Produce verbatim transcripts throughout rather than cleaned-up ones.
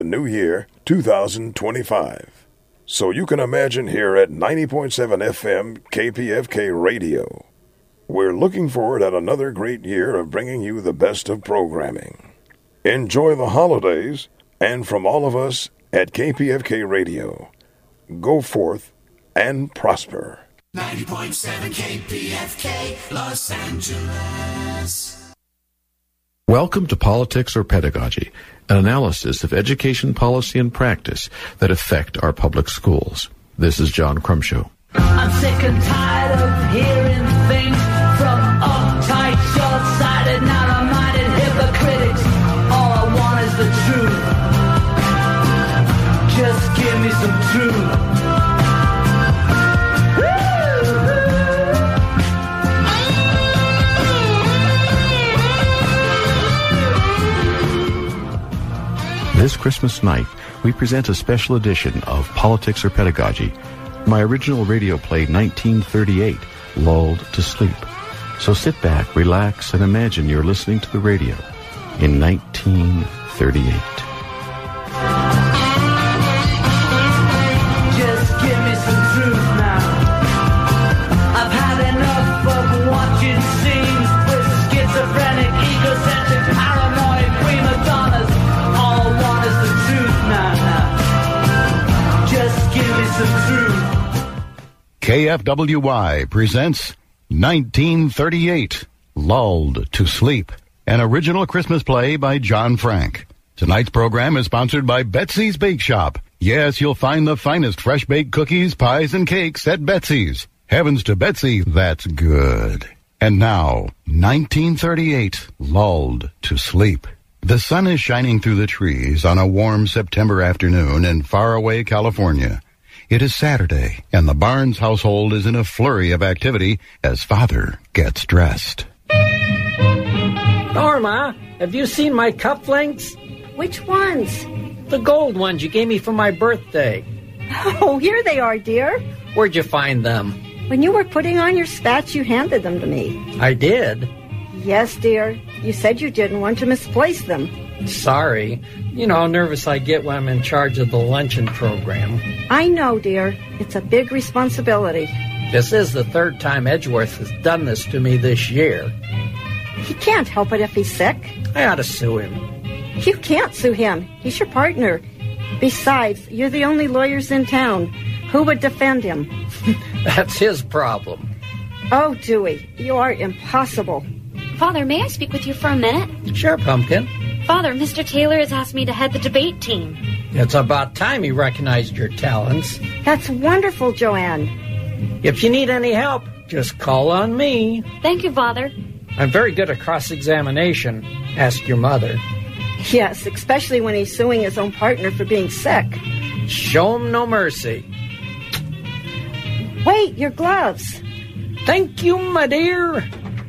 new year, two thousand twenty-five. So you can imagine here at ninety point seven F M K P F K Radio. We're looking forward at another great year of bringing you the best of programming. Enjoy the holidays, and from all of us at K P F K Radio, go forth and prosper. ninety point seven K P F K, Los Angeles. Welcome to Politics or Pedagogy, an analysis of education policy and practice that affect our public schools. This is John Crumshow. I'm sick and tired of hearing things from uptight, short-sighted, narrow-minded hypocrites. All I want is the truth. Just give me some truth. This Christmas night, we present a special edition of Politics or Pedagogy, my original radio play nineteen thirty-eight, Lulled to Sleep. So sit back, relax, and imagine you're listening to the radio in nineteen thirty-eight. Just give me some truth now. I've had enough of watching scenes with schizophrenic, egocentric, paranoid prima donnas. All I want is the truth now, now. Just give me some truth. K F W Y presents nineteen thirty-eight, Lulled to Sleep, an original Christmas play by John Frank. Tonight's program is sponsored by Betsy's Bake Shop. Yes, you'll find the finest fresh-baked cookies, pies, and cakes at Betsy's. Heavens to Betsy, that's good. And now, nineteen thirty-eight, Lulled to Sleep. The sun is shining through the trees on a warm September afternoon in faraway California. It is Saturday, and the Barnes household is in a flurry of activity as Father gets dressed. Norma, have you seen my cufflinks? Which ones? The gold ones you gave me for my birthday. Oh, here they are, dear. Where'd you find them? When you were putting on your spats, you handed them to me. I did? Yes, dear. You said you didn't want to misplace them. Sorry. You know how nervous I get when I'm in charge of the luncheon program. I know, dear. It's a big responsibility. This is the third time Edgeworth has done this to me this year. He can't help it if he's sick. I ought to sue him. You can't sue him. He's your partner. Besides, you're the only lawyers in town. Who would defend him? That's his problem. Oh, Dewey, you are impossible. Father, may I speak with you for a minute? Sure, Pumpkin. Father, Mister Taylor has asked me to head the debate team. It's about time he recognized your talents. That's wonderful, Joanne. If you need any help, just call on me. Thank you, Father. I'm very good at cross-examination. Ask your mother. Yes, especially when he's suing his own partner for being sick. Show him no mercy. Wait, your gloves. Thank you, my dear.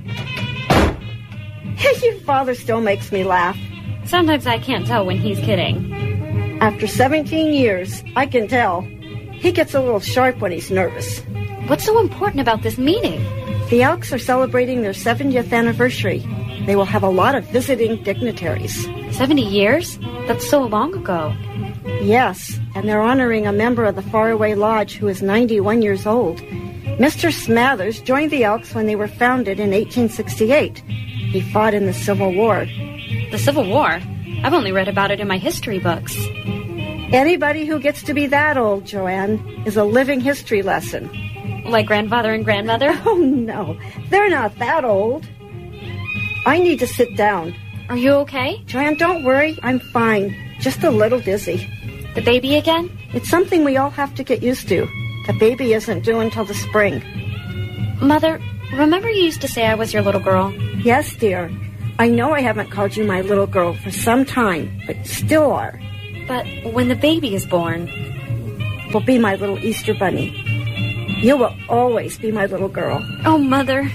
Your father still makes me laugh. Sometimes I can't tell when he's kidding. After seventeen years, I can tell. He gets a little sharp when he's nervous. What's so important about this meeting? The Elks are celebrating their seventieth anniversary. They will have a lot of visiting dignitaries. Seventy years? That's so long ago. Yes, and they're honoring a member of the Faraway Lodge who is ninety-one years old. Mister Smathers joined the Elks when they were founded in eighteen sixty-eight. He fought in the Civil War. The Civil War? I've only read about it in my history books. Anybody who gets to be that old, Joanne, is a living history lesson. Like grandfather and grandmother? Oh, no. They're not that old. I need to sit down. Are you okay? Joanne, don't worry. I'm fine. Just a little dizzy. The baby again? It's something we all have to get used to. The baby isn't due until the spring. Mother, remember you used to say I was your little girl? Yes, dear. I know I haven't called you my little girl for some time, but still are. But when the baby is born... will be my little Easter bunny. You will always be my little girl. Oh, Mother.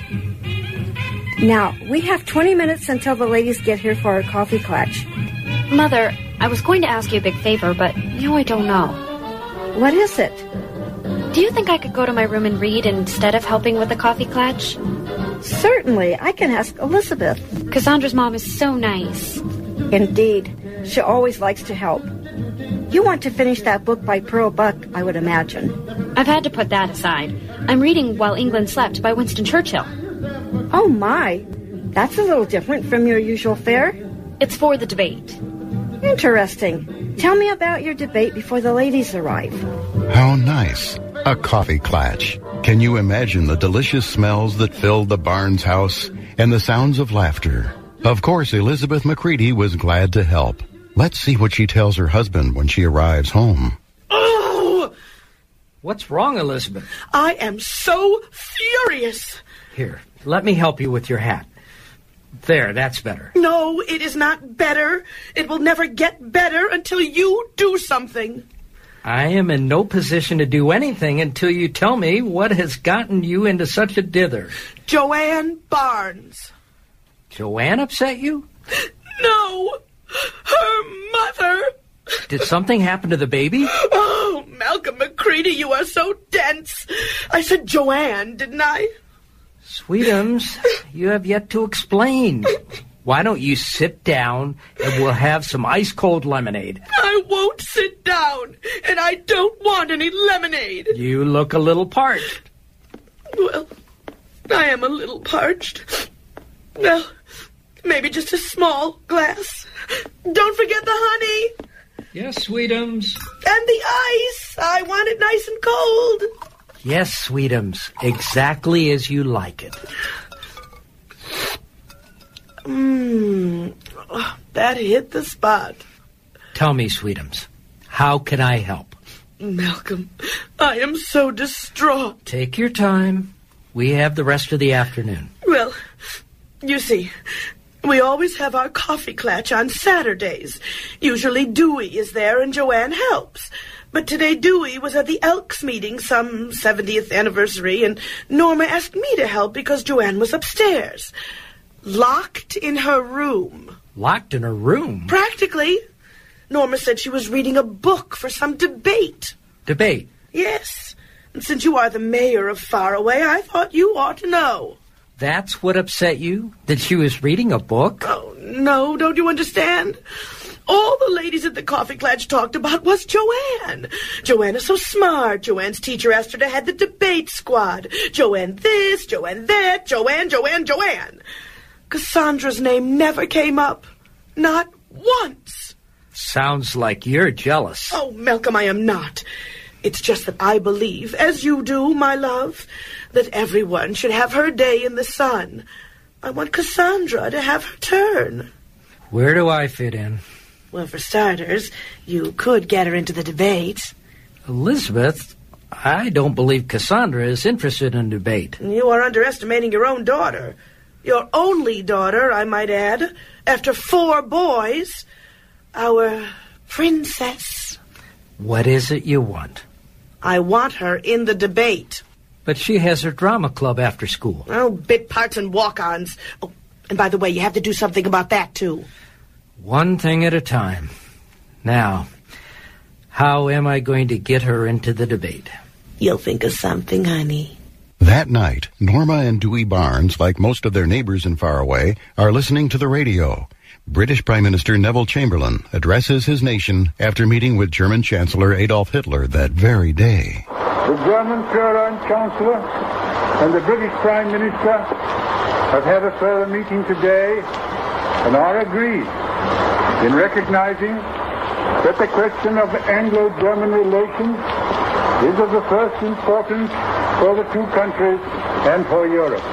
Now, we have twenty minutes until the ladies get here for our coffee clutch. Mother, I was going to ask you a big favor, but now I don't know. What is it? Do you think I could go to my room and read instead of helping with the coffee clutch? Certainly. I can ask Elizabeth. Cassandra's mom is so nice. Indeed. She always likes to help. You want to finish that book by Pearl Buck, I would imagine. I've had to put that aside. I'm reading While England Slept by Winston Churchill. Oh, my. That's a little different from your usual fare. It's for the debate. Interesting. Tell me about your debate before the ladies arrive. How nice. A coffee clatch. Can you imagine the delicious smells that filled the Barnes house and the sounds of laughter? Of course, Elizabeth McCready was glad to help. Let's see what she tells her husband when she arrives home. Oh! What's wrong, Elizabeth? I am so furious. Here, let me help you with your hat. There, that's better. No, it is not better. It will never get better until you do something. I am in no position to do anything until you tell me what has gotten you into such a dither. Joanne Barnes. Joanne upset you? No, her mother. Did something happen to the baby? Oh, Malcolm McCready, you are so dense. I said Joanne, didn't I? Sweetums, you have yet to explain. Why don't you sit down and we'll have some ice-cold lemonade? I won't sit down, and I don't want any lemonade. You look a little parched. Well, I am a little parched. Well, maybe just a small glass. Don't forget the honey. Yes, Sweetums. And the ice. I want it nice and cold. Yes, Sweetums. Exactly as you like it. Mmm. Oh, that hit the spot. Tell me, Sweetums, how can I help? Malcolm, I am so distraught. Take your time. We have the rest of the afternoon. Well, you see, we always have our coffee clatch on Saturdays. Usually Dewey is there and Joanne helps. But today Dewey was at the Elks meeting, some seventieth anniversary, and Norma asked me to help because Joanne was upstairs. Locked in her room. Locked in her room? Practically. Norma said she was reading a book for some debate. Debate? Yes. And since you are the mayor of Faraway, I thought you ought to know. That's what upset you? That she was reading a book? Oh, no, don't you understand? All the ladies at the coffee clatch talked about was Joanne. Joanne is so smart. Joanne's teacher asked her to head the debate squad. Joanne this, Joanne that, Joanne, Joanne, Joanne. Cassandra's name never came up. Not once. Sounds like you're jealous. Oh, Malcolm, I am not. It's just that I believe, as you do, my love, that everyone should have her day in the sun. I want Cassandra to have her turn. Where do I fit in? Well, for starters, you could get her into the debate. Elizabeth, I don't believe Cassandra is interested in debate. You are underestimating your own daughter. Your only daughter, I might add, after four boys. Our princess. What is it you want? I want her in the debate. But she has her drama club after school. Oh, bit parts and walk-ons. Oh, and by the way, you have to do something about that, too. One thing at a time. Now, how am I going to get her into the debate? You'll think of something, honey. That night, Norma and Dewey Barnes, like most of their neighbors in Faraway, are listening to the radio. British Prime Minister Neville Chamberlain addresses his nation after meeting with German Chancellor Adolf Hitler that very day. The German Führer and Chancellor and the British Prime Minister have had a further meeting today and are agreed in recognizing that the question of Anglo-German relations is of the first importance for the two countries and for Europe.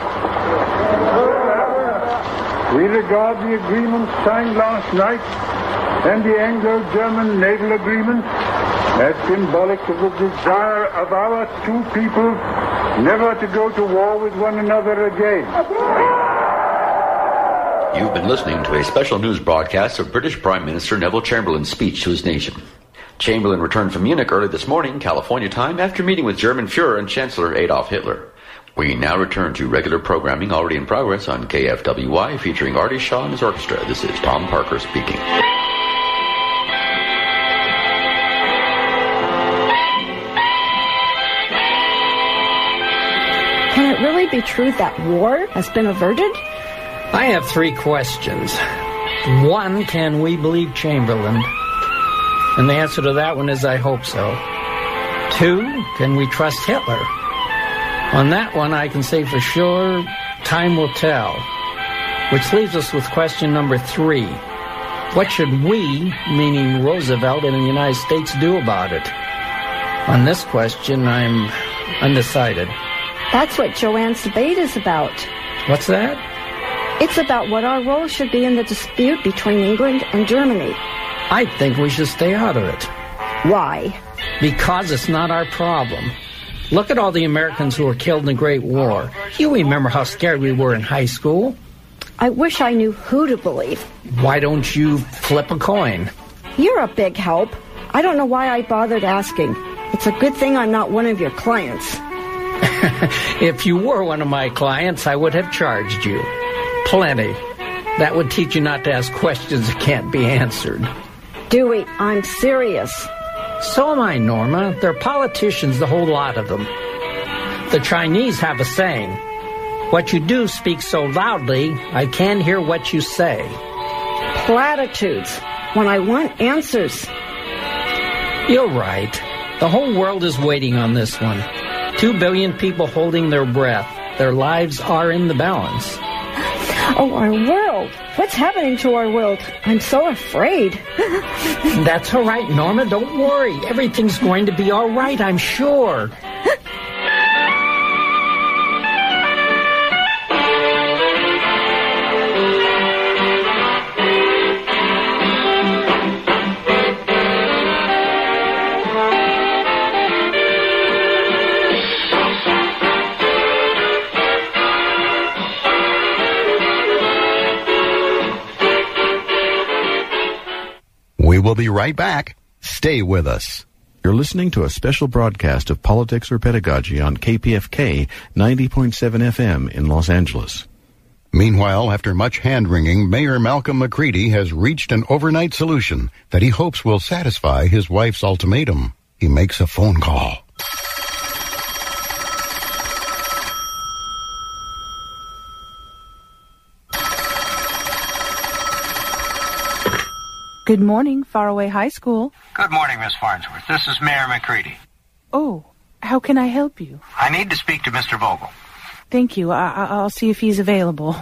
We regard the agreement signed last night and the Anglo-German naval agreement as symbolic of the desire of our two peoples never to go to war with one another again. You've been listening to a special news broadcast of British Prime Minister Neville Chamberlain's speech to his nation. Chamberlain returned from Munich early this morning, California time, after meeting with German Führer and Chancellor Adolf Hitler. We now return to regular programming already in progress on K F W Y, featuring Artie Shaw and his orchestra. This is Tom Parker speaking. Can it really be true that war has been averted? I have three questions. One, can we believe Chamberlain? And the answer to that one is I hope so. Two, can we trust Hitler? On that one, I can say for sure, time will tell. Which leaves us with question number three. What should we, meaning Roosevelt and the United States, do about it? On this question, I'm undecided. That's what Joanne's debate is about. What's that? It's about what our role should be in the dispute between England and Germany. I think we should stay out of it. Why? Because it's not our problem. Look at all the Americans who were killed in the Great War. You remember how scared we were in high school. I wish I knew who to believe. Why don't you flip a coin? You're a big help. I don't know why I bothered asking. It's a good thing I'm not one of your clients. If you were one of my clients, I would have charged you. Plenty. That would teach you not to ask questions that can't be answered. Dewey, I'm serious. So am I, Norma. They're politicians, the whole lot of them. The Chinese have a saying, what you do speaks so loudly, I can't hear what you say. Platitudes, when I want answers. You're right. The whole world is waiting on this one. Two billion people holding their breath. Their lives are in the balance. Oh, our world. What's happening to our world? I'm so afraid. That's all right, Norma. Don't worry. Everything's going to be all right, I'm sure. We will be right back. Stay with us. You're listening to a special broadcast of Politics or Pedagogy on K P F K ninety point seven F M in Los Angeles. Meanwhile, after much hand-wringing, Mayor Malcolm McCready has reached an overnight solution that he hopes will satisfy his wife's ultimatum. He makes a phone call. Good morning, Faraway High School. Good morning, Miss Farnsworth. This is Mayor McCready. Oh, how can I help you? I need to speak to Mister Vogel. Thank you. I- I- I'll see if he's available.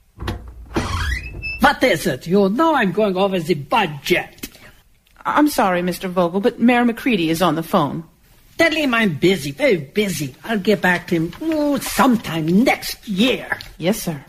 What is it? You know I'm going over the budget. I'm sorry, Mister Vogel, but Mayor McCready is on the phone. Tell him I'm busy, very busy. I'll get back to him oh, sometime next year. Yes, sir.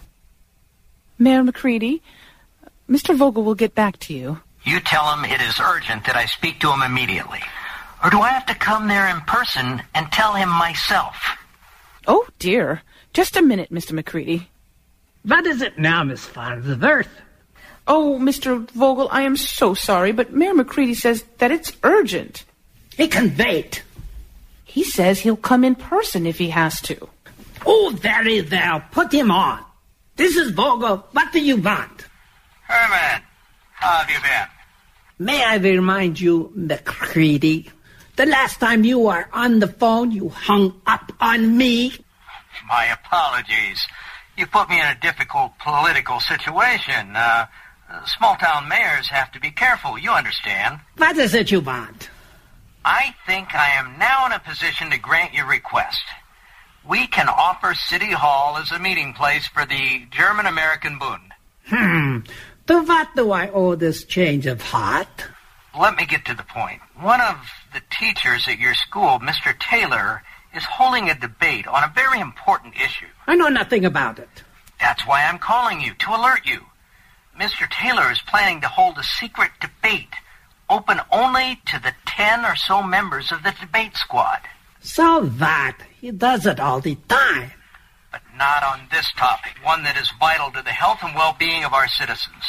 Mayor McCready, Mister Vogel will get back to you. You tell him it is urgent that I speak to him immediately. Or do I have to come there in person and tell him myself? Oh, dear. Just a minute, Mister McCready. What is it now, Miss Farnsworth? Oh, Mister Vogel, I am so sorry, but Mayor McCready says that it's urgent. He can wait. He says he'll come in person if he has to. Oh, very well. Put him on. This is Vogel. What do you want? Herman, how have you been? May I remind you, McCready, the last time you were on the phone, you hung up on me. My apologies. You put me in a difficult political situation. Uh, small-town mayors have to be careful, you understand. What is it you want? I think I am now in a position to grant your request. We can offer City Hall as a meeting place for the German-American Bund. Hmm. To what do I owe this change of heart? Let me get to the point. One of the teachers at your school, Mister Taylor, is holding a debate on a very important issue. I know nothing about it. That's why I'm calling you, to alert you. Mister Taylor is planning to hold a secret debate, open only to the ten or so members of the debate squad. So what? He does it all the time. But not on this topic, one that is vital to the health and well-being of our citizens.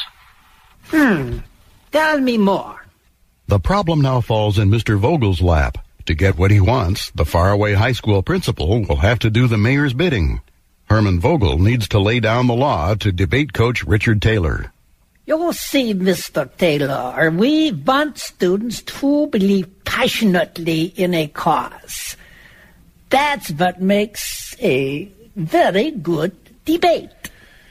Hmm. Tell me more. The problem now falls in Mister Vogel's lap. To get what he wants, the Faraway High School principal will have to do the mayor's bidding. Herman Vogel needs to lay down the law to debate coach Richard Taylor. You see, Mister Taylor, we want students to believe passionately in a cause. That's what makes a very good debate.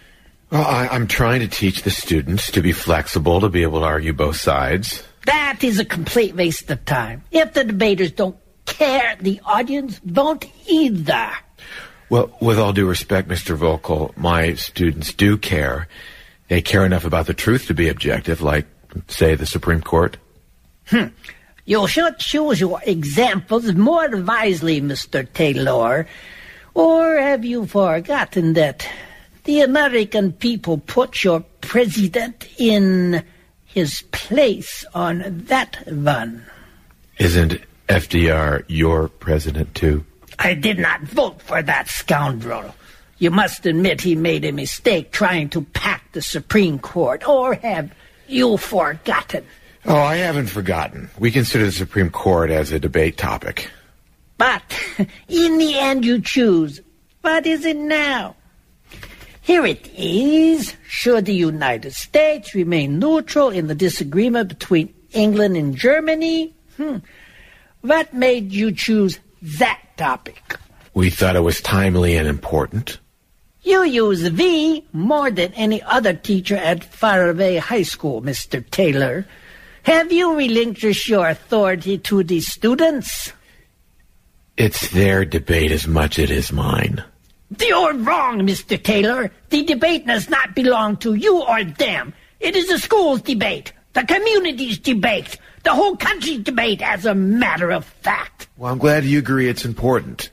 Well, I, I'm trying to teach the students to be flexible, to be able to argue both sides. That is a complete waste of time. If the debaters don't care, the audience won't either. Well, with all due respect, Mister Vogel, my students do care. They care enough about the truth to be objective, like, say, the Supreme Court. Hmm. You should choose your examples more wisely, Mister Taylor. Or have you forgotten that the American people put your president in his place on that one? Isn't F D R your president, too? I did not vote for that scoundrel. You must admit he made a mistake trying to pack the Supreme Court. Or have you forgotten? Oh, I haven't forgotten. We consider the Supreme Court as a debate topic. But in the end you choose. What is it now? Here it is. Should the United States remain neutral in the disagreement between England and Germany? Hmm. What made you choose that topic? We thought it was timely and important. You use "the" more than any other teacher at Faraway High School, Mister Taylor. Have you relinquished your authority to the students? It's their debate as much as it is mine. You're wrong, Mister Taylor. The debate does not belong to you or them. It is the school's debate, the community's debate, the whole country's debate, as a matter of fact. Well, I'm glad you agree it's important.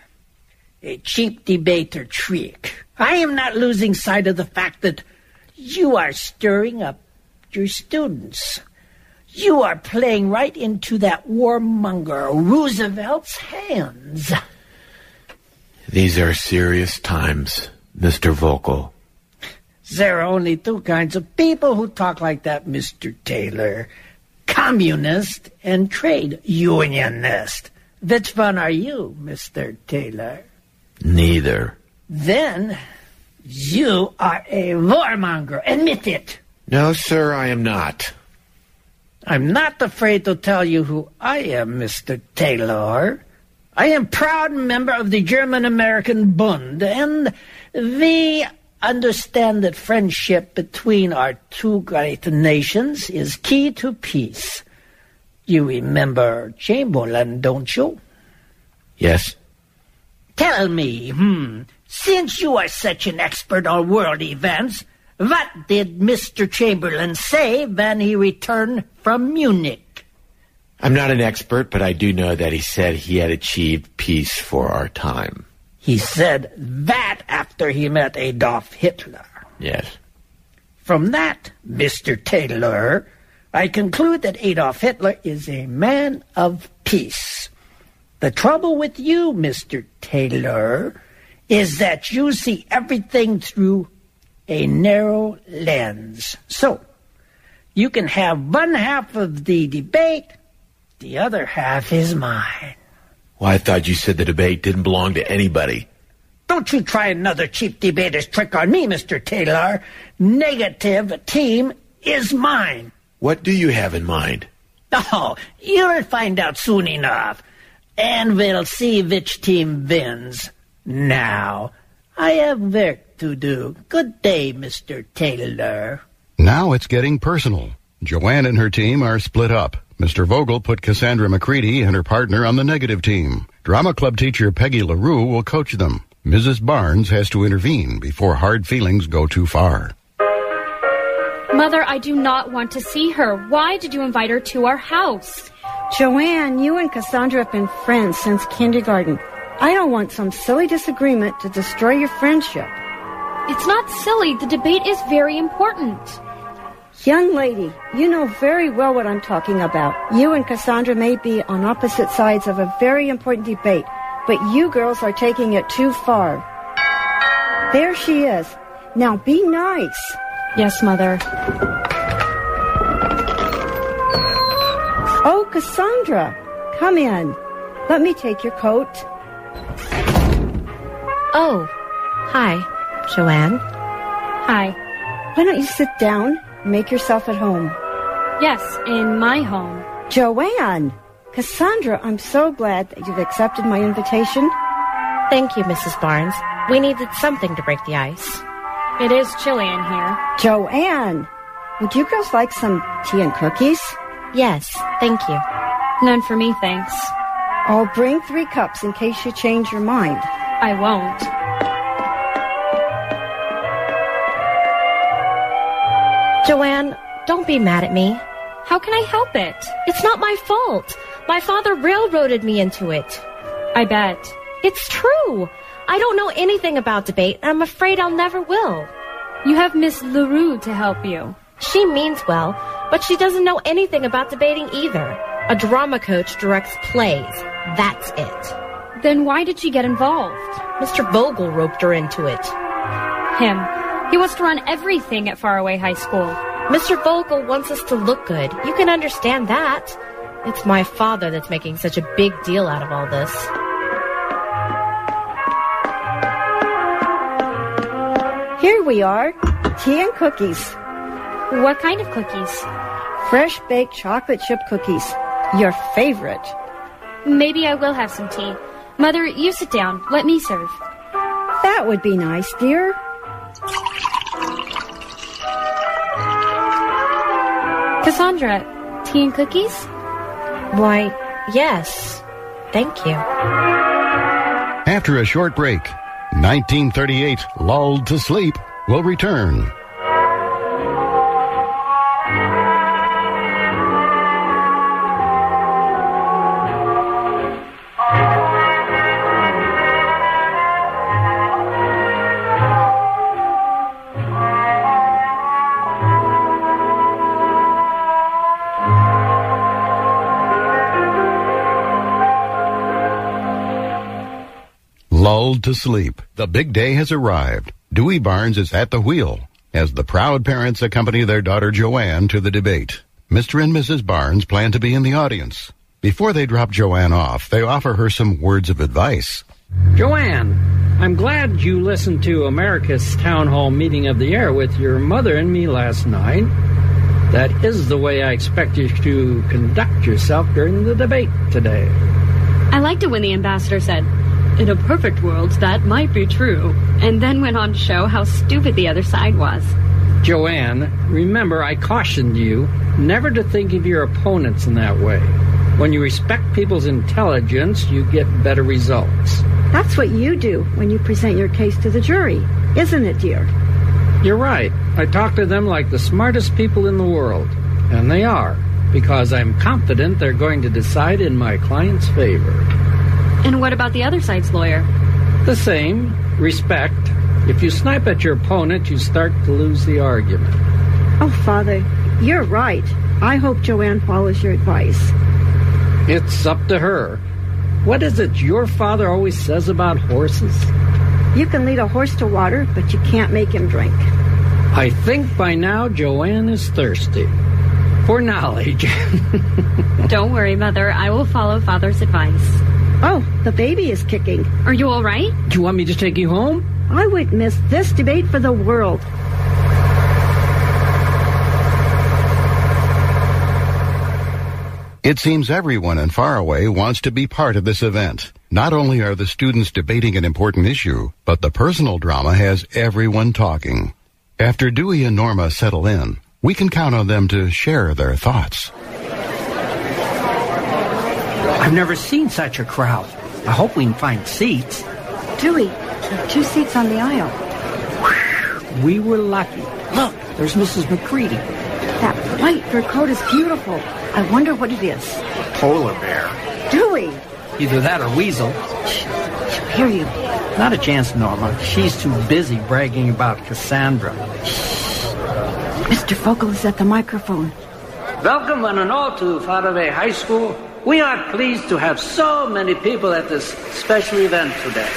A cheap debater trick. I am not losing sight of the fact that you are stirring up your students. You are playing right into that warmonger Roosevelt's hands. These are serious times, Mister Vogel. There are only two kinds of people who talk like that, Mister Taylor. Communist and trade unionist. Which one are you, Mister Taylor? Neither. Then you are a warmonger. Admit it. No, sir, I am not. I'm not afraid to tell you who I am, Mister Taylor. I am proud member of the German-American Bund, and we understand that friendship between our two great nations is key to peace. You remember Chamberlain, don't you? Yes. Tell me, hmm, since you are such an expert on world events, what did Mister Chamberlain say when he returned from Munich? I'm not an expert, but I do know that he said he had achieved peace for our time. He said that after he met Adolf Hitler. Yes. From that, Mister Taylor, I conclude that Adolf Hitler is a man of peace. The trouble with you, Mister Taylor, is that you see everything through a narrow lens. So, you can have one half of the debate, the other half is mine. Well, I thought you said the debate didn't belong to anybody. Don't you try another cheap debater's trick on me, Mister Taylor. Negative team is mine. What do you have in mind? Oh, you'll find out soon enough. And we'll see which team wins. Now, I have work to do. Good day, Mister Taylor. Now it's getting personal. Joanne and her team are split up. Mister Vogel put Cassandra McCready and her partner on the negative team. Drama club teacher Peggy LaRue will coach them. Missus Barnes has to intervene before hard feelings go too far. Mother, I do not want to see her. Why did you invite her to our house? Joanne, you and Cassandra have been friends since kindergarten. I don't want some silly disagreement to destroy your friendship. It's not silly. The debate is very important. Young lady, you know very well what I'm talking about. You and Cassandra may be on opposite sides of a very important debate, but you girls are taking it too far. There she is. Now be nice. Yes, Mother. Oh, Cassandra, come in. Let me take your coat. Oh, hi, Joanne. Hi. Why don't you sit down? Make yourself at home. Yes, in my home. Joanne! Cassandra, I'm so glad that you've accepted my invitation. Thank you, Missus Barnes. We needed something to break the ice. It is chilly in here. Joanne, would you girls like some tea and cookies? Yes, thank you. None for me, thanks. I'll bring three cups in case you change your mind. I won't. Joanne, don't be mad at me. How can I help it? It's not my fault. My father railroaded me into it. I bet. It's true. I don't know anything about debate, and I'm afraid I'll never will. You have Miss LaRue to help you. She means well, but she doesn't know anything about debating either. A drama coach directs plays. That's it. Then why did she get involved? Mister Vogel roped her into it. Him. He wants to run everything at Faraway High School. Mister Vogel wants us to look good. You can understand that. It's my father that's making such a big deal out of all this. Here we are. Tea and cookies. What kind of cookies? Fresh baked chocolate chip cookies. Your favorite. Maybe I will have some tea. Mother, you sit down. Let me serve. That would be nice, dear. Cassandra, tea and cookies? Why, yes. Thank you. After a short break, nineteen thirty-eight, Lulled to Sleep, will return. Lulled to sleep. The big day has arrived. Dewey Barnes is at the wheel as the proud parents accompany their daughter Joanne to the debate. Mister and Missus Barnes plan to be in the audience. Before they drop Joanne off, they offer her some words of advice. Joanne, I'm glad you listened to America's Town Hall meeting of the year with your mother and me last night. That is the way I expect you to conduct yourself during the debate today. I liked it when the ambassador said, "In a perfect world, that might be true," and then went on to show how stupid the other side was. Joanne, remember I cautioned you never to think of your opponents in that way. When you respect people's intelligence, you get better results. That's what you do when you present your case to the jury, isn't it, dear? You're right. I talk to them like the smartest people in the world. And they are, because I'm confident they're going to decide in my client's favor. And what about the other side's lawyer? The same. Respect. If you snipe at your opponent, you start to lose the argument. Oh, Father, you're right. I hope Joanne follows your advice. It's up to her. What is it your father always says about horses? You can lead a horse to water, but you can't make him drink. I think by now Joanne is thirsty. For knowledge. Don't worry, Mother. I will follow Father's advice. Oh, the baby is kicking. Are you all right? Do you want me to take you home? I wouldn't miss this debate for the world. It seems everyone in Faraway wants to be part of this event. Not only are the students debating an important issue, but the personal drama has everyone talking. After Dewey and Norma settle in, we can count on them to share their thoughts. I've never seen such a crowd. I hope we can find seats. Dewey, there are two seats on the aisle. We were lucky. Look, there's Missus McCready. That white fur coat is beautiful. I wonder what it is. Polar bear. Dewey! Either that or weasel. She'll hear you. Not a chance, Norma. She's too busy bragging about Cassandra. Mister Vogel is at the microphone. Welcome one and all to Faraway High School. We are pleased to have so many people at this special event today.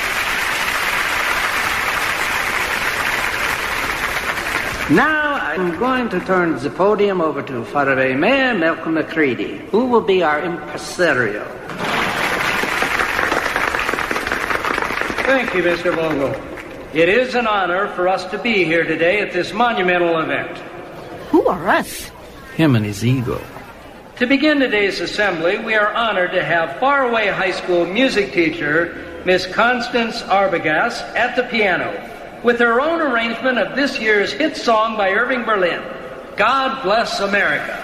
Now I'm going to turn the podium over to Faraway Mayor Malcolm McCready, who will be our impresario. Thank you, Mister Vogel. It is an honor for us to be here today at this monumental event. Who are us? Him and his ego. To begin today's assembly, we are honored to have Faraway High School music teacher, Miss Constance Arbogast, at the piano. with her own arrangement of this year's hit song by Irving Berlin, God Bless America.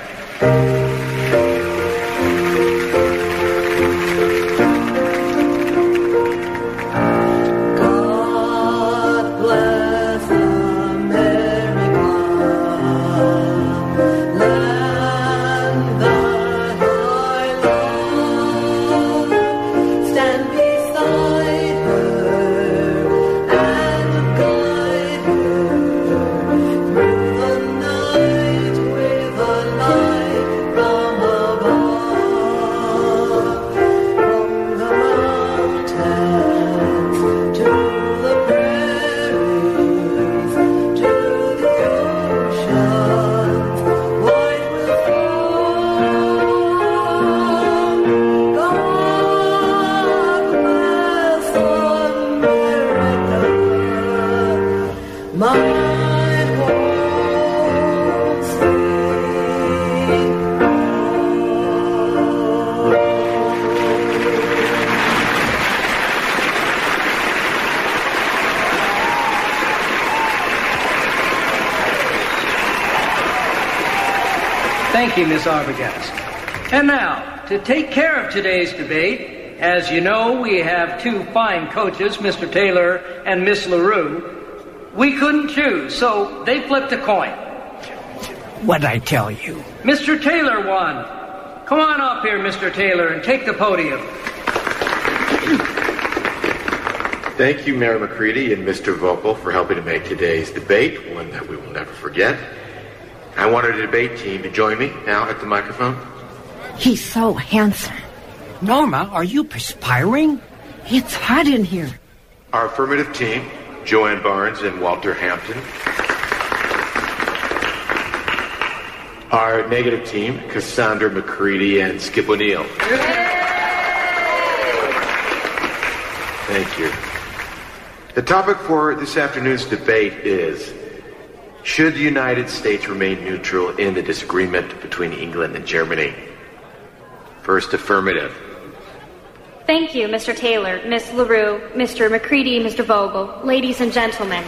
Thank you, Miss Arbogast. And now, to take care of today's debate, as you know, we have two fine coaches, Mister Taylor and Miss LaRue. We couldn't choose, so they flipped a coin. What'd I tell you? Mister Taylor won. Come on up here, Mister Taylor, and take the podium. Thank you, Mayor McCready and Mister Vogel, for helping to make today's debate one that we will never forget. I want our debate team to join me now at the microphone. He's so handsome. Norma, are you perspiring? It's hot in here. Our affirmative team, Joanne Barnes and Walter Hampton. Our negative team, Cassandra McCready and Skip O'Neill. Thank you. The topic for this afternoon's debate is, should the United States remain neutral in the disagreement between England and Germany? First, affirmative. Thank you, Mister Taylor, Miss LaRue, Mister McCready, Mister Vogel, ladies and gentlemen.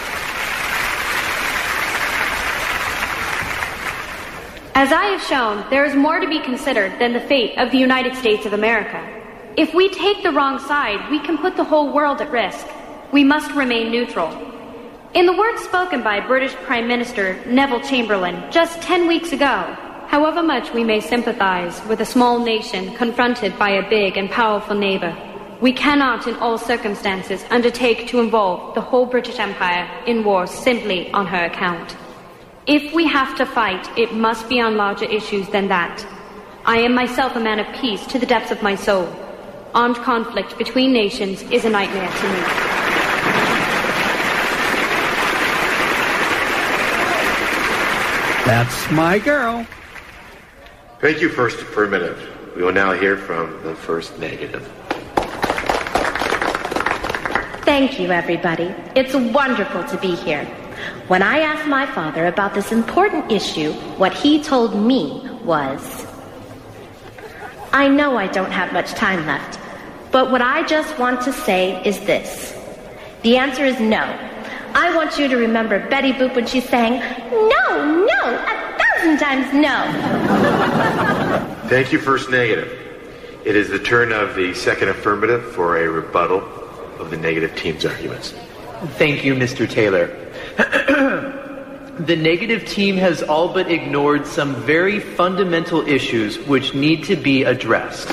As I have shown, there is more to be considered than the fate of the United States of America. If we take the wrong side, we can put the whole world at risk. We must remain neutral. In the words spoken by British Prime Minister Neville Chamberlain just ten weeks ago, however much we may sympathize with a small nation confronted by a big and powerful neighbor, we cannot in all circumstances undertake to involve the whole British Empire in war simply on her account. If we have to fight, it must be on larger issues than that. I am myself a man of peace to the depths of my soul. Armed conflict between nations is a nightmare to me. That's my girl. Thank you, first affirmative. We will now hear from the first negative. Thank you, everybody. It's wonderful to be here. When I asked my father about this important issue, what he told me was, I know I don't have much time left, but what I just want to say is this. The answer is no. I want you to remember Betty Boop when she sang, no, no, a thousand times no. Thank you, first negative. It is the turn of the second affirmative for a rebuttal of the negative team's arguments. Thank you, Mister Taylor. The negative team has all but ignored some very fundamental issues which need to be addressed.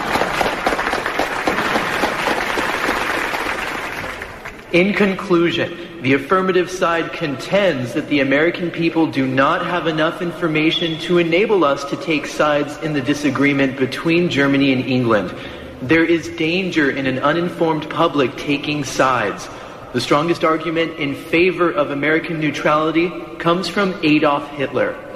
In conclusion, the affirmative side contends that the American people do not have enough information to enable us to take sides in the disagreement between Germany and England. There is danger in an uninformed public taking sides. The strongest argument in favor of American neutrality comes from Adolf Hitler. To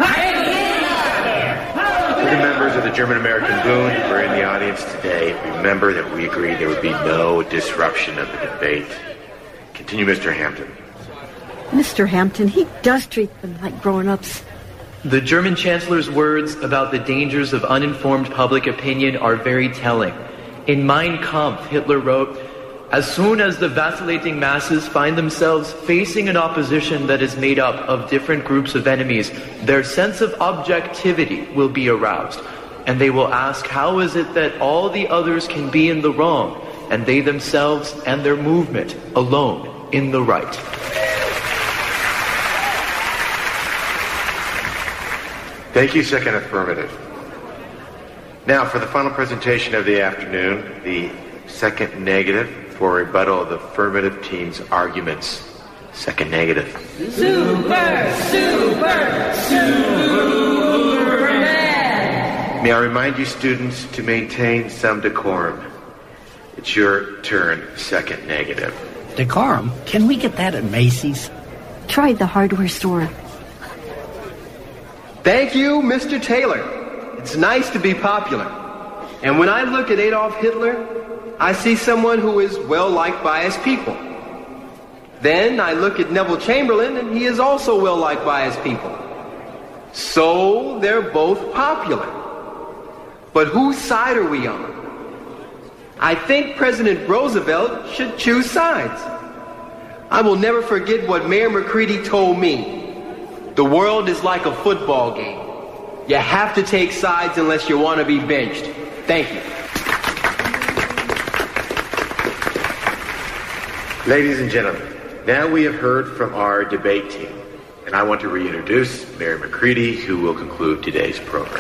the members of the German-American Bund who are in the audience today, remember that we agreed there would be no disruption of the debate. Continue, Mister Hampton. Mister Hampton, he does treat them like grown-ups. The German Chancellor's words about the dangers of uninformed public opinion are very telling. In Mein Kampf, Hitler wrote, As soon as the vacillating masses find themselves facing an opposition that is made up of different groups of enemies, their sense of objectivity will be aroused, and they will ask, how is it that all the others can be in the wrong, and they themselves and their movement alone in the right? Thank you, second affirmative. Now, for the final presentation of the afternoon, the second negative for rebuttal of the affirmative team's arguments. Second negative. Super, super, Superman! May I remind you, students, to maintain some decorum. It's your turn, second negative. Decorum? Can we get that at Macy's? Tried the hardware store. Thank you, Mister Taylor. It's nice to be popular. And when I look at Adolf Hitler, I see someone who is well liked by his people. Then I look at Neville Chamberlain, and he is also well liked by his people. So they're both popular. But whose side are we on? I think President Roosevelt should choose sides. I will never forget what Mayor McCready told me. The world is like a football game. You have to take sides unless you want to be benched. Thank you. Ladies and gentlemen, now we have heard from our debate team, and I want to reintroduce Mayor McCready, who will conclude today's program.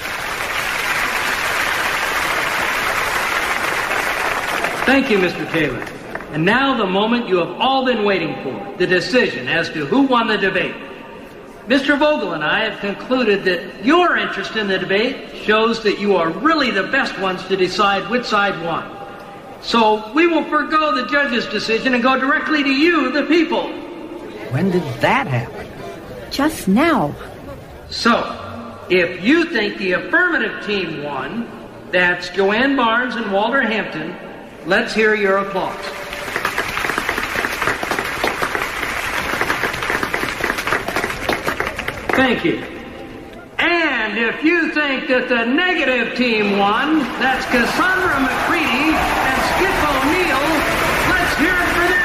Thank you, Mister Taylor. And now the moment you have all been waiting for, the decision as to who won the debate. Mister Vogel and I have concluded that your interest in the debate shows that you are really the best ones to decide which side won. So we will forego the judge's decision and go directly to you, the people. When did that happen? Just now. So, if you think the affirmative team won, that's Joanne Barnes and Walter Hampton, let's hear your applause. Thank you. And if you think that the negative team won, that's Cassandra McCready and Skip O'Neill, let's hear it for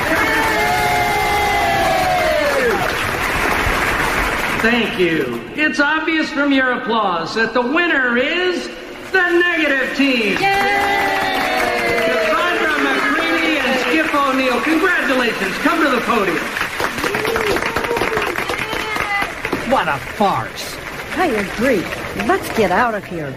them. Thank you. It's obvious from your applause that the winner is the negative team. Yay! Cassandra McCready and Skip O'Neill, congratulations. Come to the podium. What a farce. I agree. Let's get out of here.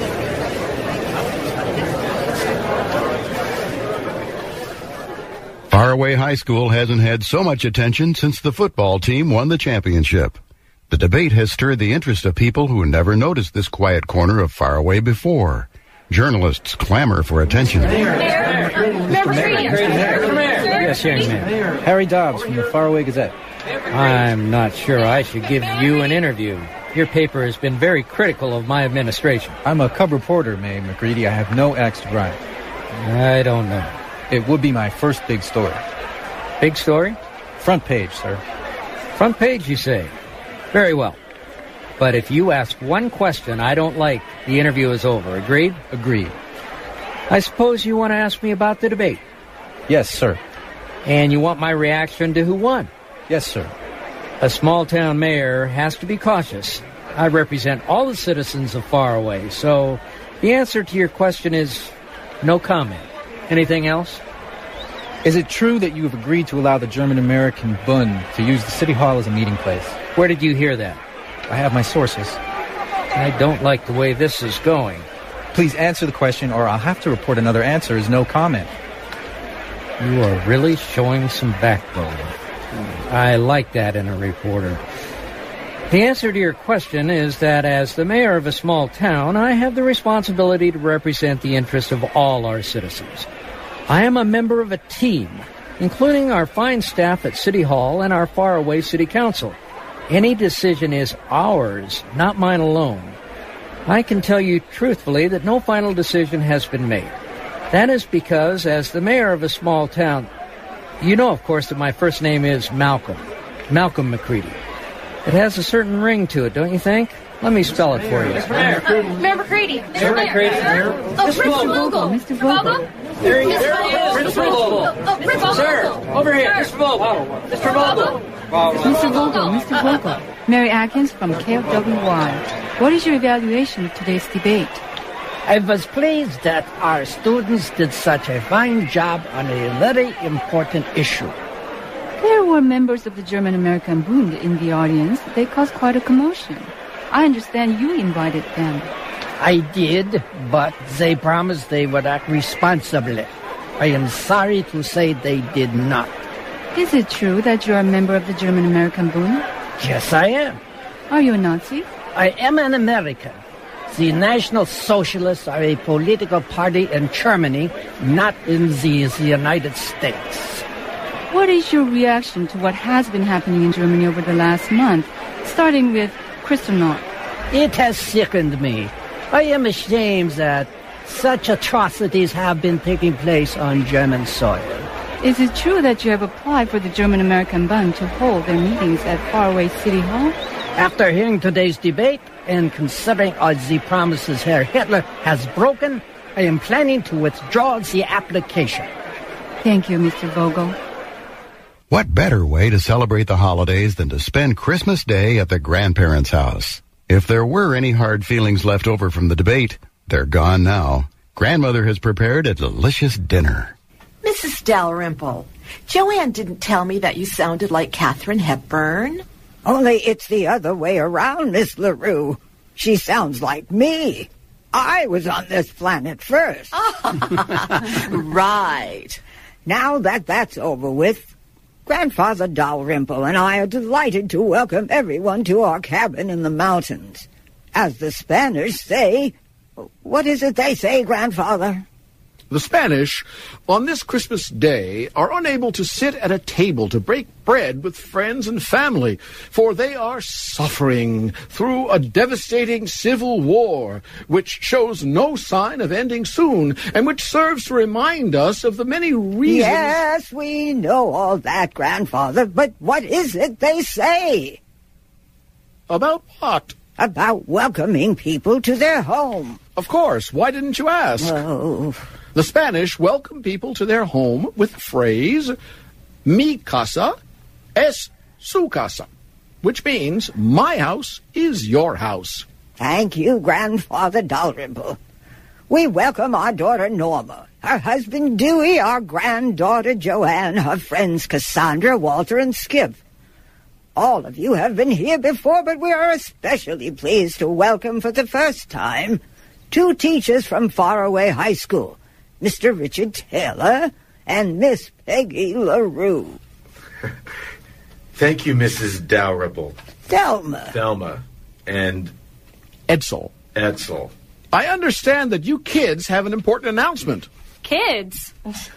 Faraway High School hasn't had so much attention since the football team won the championship. The debate has stirred the interest of people who never noticed this quiet corner of Faraway before. Journalists clamor for attention. Yes, young man. Harry Dobbs from the Faraway Gazette. I'm not sure I should give you an interview. Your paper has been very critical of my administration. I'm a cub reporter, May McCready. I have no axe to grind. I don't know. It would be my first big story. Big story? Front page, sir. Front page, you say? Very well. But if you ask one question I don't like, the interview is over. Agreed? Agreed. I suppose you want to ask me about the debate? Yes, sir. And you want my reaction to who won? Yes, sir. A small-town mayor has to be cautious. I represent all the citizens of Faraway, so the answer to your question is no comment. Anything else? Is it true that you have agreed to allow the German-American Bund to use the City Hall as a meeting place? Where did you hear that? I have my sources. I don't like the way this is going. Please answer the question, or I'll have to report another answer as no comment. You are really showing some backbone. I like that in a reporter. The answer to your question is that as the mayor of a small town, I have the responsibility to represent the interests of all our citizens. I am a member of a team, including our fine staff at City Hall and our Faraway City Council. Any decision is ours, not mine alone. I can tell you truthfully that no final decision has been made. That is because, as the mayor of a small town, you know, of course, that my first name is Malcolm. Malcolm McCready. It has a certain ring to it, don't you think? Let me spell it for you. Mayor McCready. Mayor McCready. Mayor McCready. Oh, Mister Vogel. Mister Vogel. There he is. Principal Vogel. Oh, Principal Sir, Vogel. over here. Sir. Mister Vogel. Mister Vogel. Mister Vogel, Mister Vogel. Mary Atkins from K F W Y. What is your evaluation of today's debate? I was pleased that our students did such a fine job on a very important issue. There were members of the German-American Bund in the audience. They caused quite a commotion. I understand you invited them. I did, but they promised they would act responsibly. I am sorry to say they did not. Is it true that you're a member of the German-American Bund? Yes, I am. Are you a Nazi? I am an American. The National Socialists are a political party in Germany, not in the, the United States. What is your reaction to what has been happening in Germany over the last month, starting with Kristallnacht? It has sickened me. I am ashamed that such atrocities have been taking place on German soil. Is it true that you have applied for the German-American Bund to hold their meetings at faraway City Hall? After hearing today's debate and considering all the promises Herr Hitler has broken, I am planning to withdraw the application. Thank you, Mister Vogel. What better way to celebrate the holidays than to spend Christmas Day at the grandparents' house? If there were any hard feelings left over from the debate, they're gone now. Grandmother has prepared a delicious dinner. Missus Dalrymple, Joanne didn't tell me that you sounded like Katharine Hepburn. Only it's the other way around, Miss LaRue. She sounds like me. I was on this planet first. Right. Now that that's over with, Grandfather Dalrymple and I are delighted to welcome everyone to our cabin in the mountains. As the Spanish say, what is it they say, Grandfather? The Spanish, on this Christmas Day, are unable to sit at a table to break bread with friends and family, for they are suffering through a devastating civil war, which shows no sign of ending soon, and which serves to remind us of the many reasons... Yes, we know all that, Grandfather, but what is it they say? About what? About welcoming people to their home. Of course. Why didn't you ask? Oh... The Spanish welcome people to their home with the phrase, mi casa es su casa, which means, my house is your house. Thank you, Grandfather Dalrymple. We welcome our daughter Norma, her husband Dewey, our granddaughter Joanne, her friends Cassandra, Walter, and Skip. All of you have been here before, but we are especially pleased to welcome for the first time two teachers from Faraway High School, Mister Richard Taylor and Miss Peggy LaRue. Thank you, Missus Dalrymple. Thelma. Thelma. And... Edsel. Edsel. I understand that you kids have an important announcement. Kids?